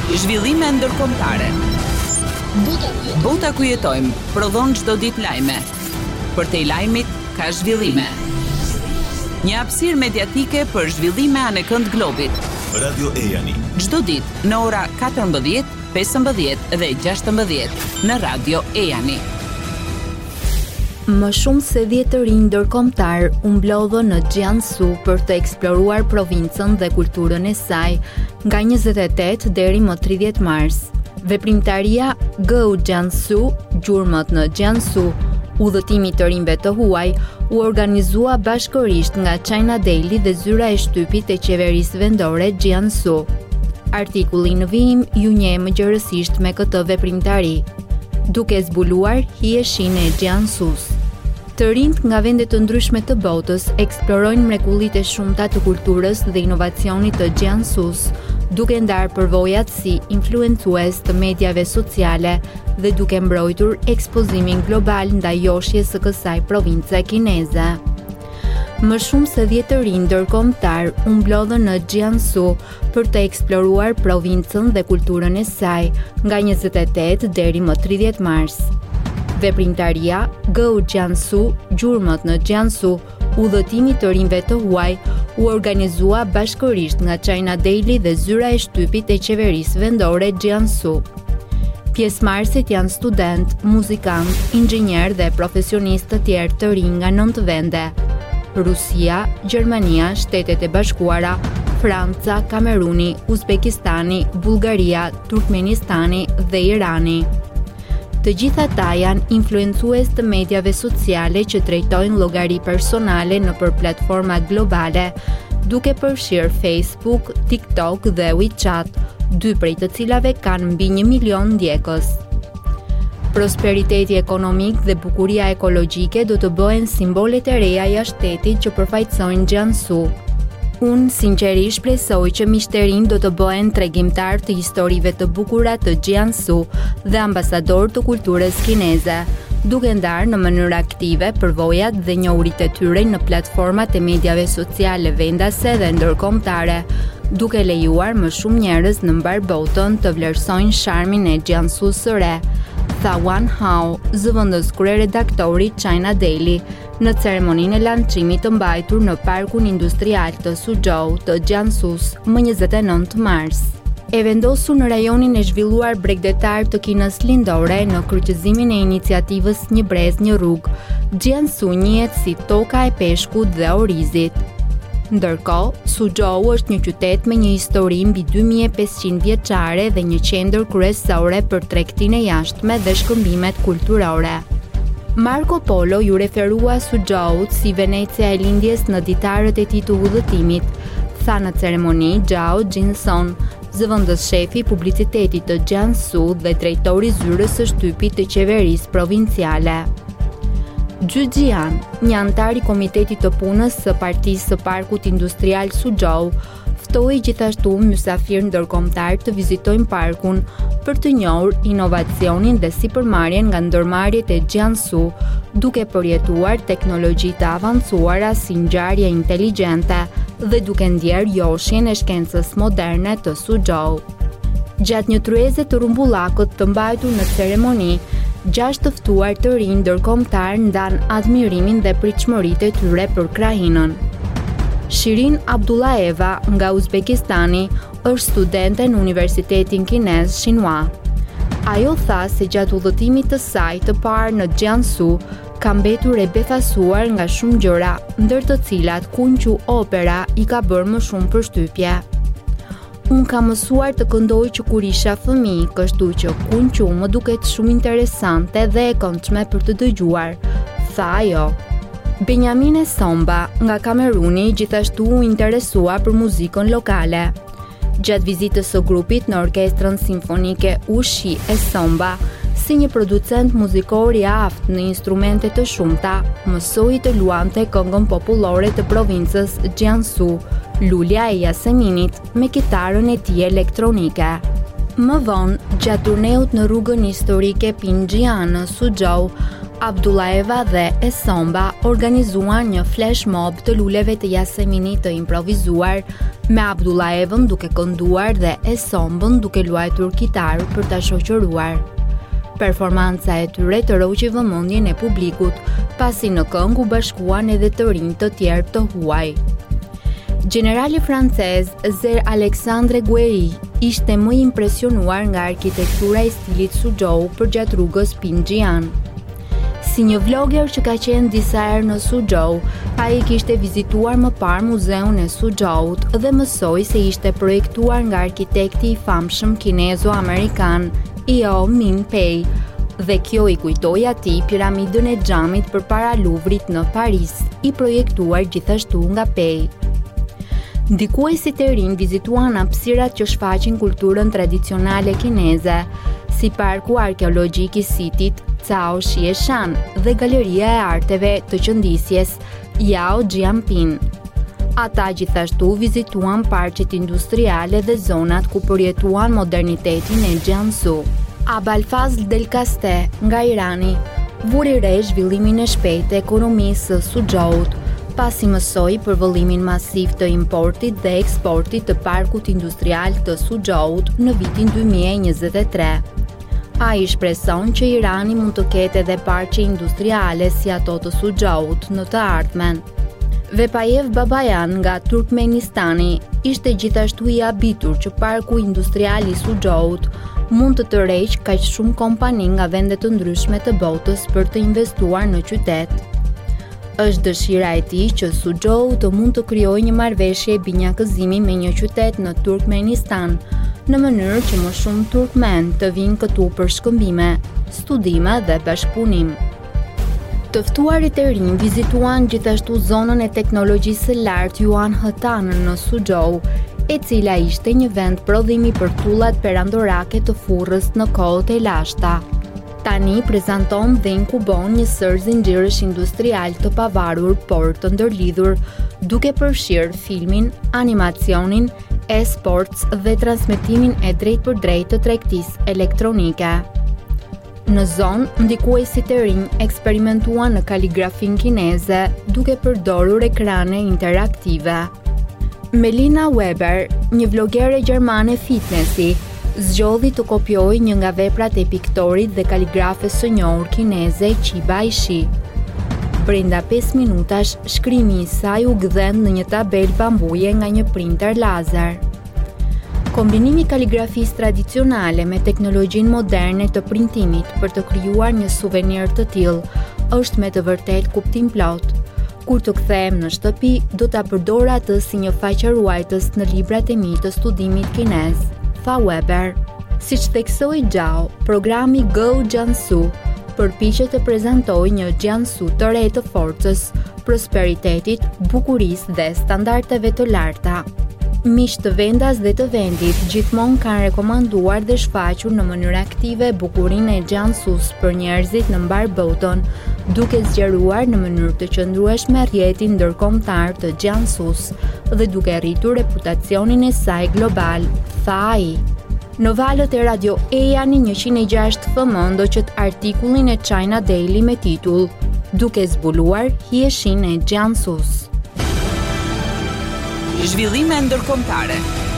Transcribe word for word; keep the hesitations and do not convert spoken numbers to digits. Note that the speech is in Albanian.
Zhvillime ndërkombëtare. Bota ku jetojmë prodhon çdo ditë lajme. Për te lajmit ka zhvillime. Një hapësirë mediatike për zhvillime anë kënd globit. Radio Ejani. Çdo ditë në ora katërmbëdhjetë, pesëmbëdhjetë dhe gjashtëmbëdhjetë në Radio Ejani. Më shumë se dhjetë të rinj ndërkombëtar u mblodhën në Jiangsu për të eksploruar provincën dhe kulturën e saj nga njëzet e tetë deri më tridhjetë mars. Veprimtaria Go Jiangsu, gjurmët në Jiangsu, udhëtimi të rinjve të huaj, u organizua bashkërisht nga China Daily dhe zyra e shtypit e qeverisë vendore Jiangsu. Artikulli në vijim ju njeh më gjërësisht me këtë veprimtari, duke zbuluar hijeshinë e Jiangsus. Të rinjt nga vende të ndryshme të botës eksplorojnë mrekullitë e shumta të kulturës dhe inovacionit të Jiangsus, duke ndarë përvojat si influencues të mediave sociale dhe duke mbrojtur ekspozimin global ndaj joshjes së kësaj province kineze. Më shumë se dhjetë të rinj ndërkombëtar u mblodhën në Jiangsu për të eksploruar provincën dhe kulturën e saj nga njëzet e tetë deri më tridhjetë mars. Veprimtaria Go Jiangsu, gjurmët në Jiangsu, udhëtimi të rinjve të huaj, u organizua bashkërisht nga China Daily dhe zyra e shtypit e qeverisë vendore Jiangsu. Pjesëmarrësit janë student, muzikant, inxhinier dhe profesionistë të tjerë të rinj nga nëntë vende: Rusia, Gjermania, Shtetet e Bashkuara, Franca, Kameruni, Uzbekistani, Bullgaria, Turkmenistani dhe Irani. Të gjitha ata janë influencues të mediave sociale që drejtojnë llogari personale nëpër platforma globale, duke përfshirë Facebook, TikTok dhe WeChat, dy prej të cilave kanë mbi një milion ndjekës. Prosperiteti ekonomik dhe bukuria ekologjike do të bëhen simbolet e reja jashtë shtetit që përfaqësojnë Jiangsu. Unë sinqerisht presoj që miqterin do të bëhen tregimtar të historive të bukura të Jiangsu dhe ambasador të kulturës kineze, duke ndarë në mënyrë aktive përvojat dhe njohuritë e tyre në platformat e mediave sociale vendase dhe ndërkombëtare, duke lejuar më shumë njerëz në mbar botën të vlerësojnë sharmin e Jiangsus së re, tha Wan Hao, zëvendës kryeredaktori China Daily, në ceremoninë e lançimit të mbajtur në Parkun Industrial të Suzhou të Jiangsus më njëzet e nëntë mars. E vendosur në rajonin e zhvilluar bregdetar të Kinës lindore në kryqëzimin e iniciativës Një brez, një rrugë, Jiangsu njihet si toka e peshkut dhe orizit. Ndërkohë, Suzhou është një qytet me një histori mbi dy mijë e pesëqind vjeçare dhe një qendër kryesore për tregtinë e jashtme dhe shkëmbimet kulturore. Marco Polo ju referua Suzhout si Venecia e lindjes në ditarët e tij të udhëtimit, tha në ceremoni Zhao Jinson, zëvendës shefi publicitetit të Jiangsu dhe drejtori zyrës së shtypit të qeverisë provinciale. Xu Jian, një antar i komitetit të punës së partisë së Parkut Industrial Suzhou, ftoi gjithashtu mysafirë ndërkombëtar të vizitojnë parkun për të njohur inovacionin dhe sipërmarrjen nga ndërmarrjet e Jiangsu, duke përjetuar teknologji të avancuara si ngjarje inteligjente dhe duke ndjerë joshjen e shkencës moderne të Suzhou. Gjatë një tryeze të rumbullakut të mbajtur në ceremoni, gjashtë të ftuar të rinj ndërkombëtar ndan admirimin dhe pritshmëritë e tyre për krahinën. Shirin Abdullaeva nga Uzbekistani është studente në Universitetin Kinez Shinhua. Ajo tha se gjatë udhëtimit të saj të parë në Jiangsu ka mbetur e befasuar nga shumë gjëra, ndër të cilat kunqu opera i ka bërë më shumë përshtypje. Unë kam mësuar të këndoj që kur isha fëmijë, kështu që kunqu më duket shumë interesante dhe e këndshme për të dëgjuar, tha ajo. Benjamine Somba nga Kameruni gjithashtu u interesua për muzikën lokale. Gjatë vizitës së grupit në orkestrën simfonike Ushi e Somba, si një producent muzikor i aftë në instrumente të shumta, mësoi të luante këngën popullore të provincës Jiangsu, Lulja e Jaseminit, me kitarën e tij elektronike. Më vonë, gjatë turneut në rrugën historike Pinjian në Suzhou, Abdullaeva dhe Esomba organizuan një flash mob të luleve të Yaseminit të improvizuar, me Abdullaevën duke kënduar dhe Esombën duke luajtur kitarë për ta shoqëruar. Performanca e tyre të roqi vëmendjen e publikut, pasi në këngë u bashkuan edhe të rinj të tjerë të huaj. Generali francez Zer Alexandre Guéry ishte më impresionuar nga arkitektura e stilit Suzhou përgjatë rrugës Pinjian. Si një vlogger që ka qenë disa herë në Suzhou, ai kishte vizituar më parë muzeun e Suzhout dhe mësoi se ishte projektuar nga arkitekti i famshëm kinezo-amerikan Yao Ming-pei, dhe kjo i kujtoi atij piramidën e xhamit përpara Louvrit në Paris, i projektuar gjithashtu nga Pei. Ndikuesit e rinj vizituan hapësirat që shfaqin kulturën tradicionale kineze, si parku arkeologjik i sitit Cao Shieshan dhe galeria e arteve të qëndisjes Yao Jianping. Ata gjithashtu vizituan parqet industriale dhe zonat ku përjetuan modernitetin e Jiangsu. Abalfazl Del Caste nga Irani vuri re zhvillimin e shpejtë të ekonomisë së Suzhout, pasi mësoi për vëllimin masiv të importit dhe eksportit të parkut industrial të Suzhout në vitin dy mijë e njëzet e tre. Ai shpreson që Irani mund të ketë edhe parqe industriale si ato të Suzhout në të ardhmen. Vepayev Babayan nga Turkmenistani ishte gjithashtu i habitur që parku industrial i Suzhout mund të tërheqë kaq shumë kompani nga vende të ndryshme të botës për të investuar në qytet. Është dëshira e tij që Suzhou të mund të krijojë një marrëveshje binjakëzimi me një qytet në Turkmenistan, në mënyrë që më shumë turkmen të vinë këtu për shkëmbime, studime dhe bashkëpunim. Të ftuarit e rinj vizituan gjithashtu zonën e teknologjisë së lartë Yuan Hetan në Suzhou, e cila ishte një vend prodhimi për tullat perandorake të furrës në kohët e lashta. Tani prezanton dhe inkubon një sër zinxhirësh industrial të pavarur por të ndërlidhur, duke përfshirë filmin, animacionin, e-sports dhe transmetimin e drejtpërdrejtë të tregtisë elektronike. Në zonë, ndikuesit e rinj eksperimentuan në kaligrafin kineze duke përdorur ekrane interaktive. Melina Weber, një vlogere gjermane fitnessi, zgjodhi të kopjojë një nga veprat e piktorit dhe kaligrafes së njohur kineze Qi Baishi. Brenda pesë minutash, shkrimi i saj u gdhen në një tabel bambuje nga një printer lazer. Kombinimi i kaligrafisë tradicionale me teknologjinë moderne të printimit për të krijuar një suvenir të tillë është me të vërtetë kuptim plot. Kur të kthehem në shtëpi, do ta përdor atë si një faqeruajtës në librat e mi të studimit kinez, tha Weber. Siç theksoi Zhao, programi Go Jiangsu përpiqet të prezantojë një Jiangsu të re të forcës, prosperitetit, bukurisë dhe standardeve të larta. Miq të vendas dhe të vendit gjithmonë kanë rekomanduar dhe shfaqur në mënyrë aktive bukurinë e Jiangsus për njerëzit në mbar botën, duke zgjeruar në mënyrë të qëndrueshme rrjetin ndërkombëtar të Jiangsus dhe duke rritur reputacionin e saj global, tha ai. Në valët e Radio Eani njëqind e gjashtë F M ndoqët artikullin e China Daily me titull Duke zbuluar hijeshin e Jiangsus. Zhvillime ndërkombëtare.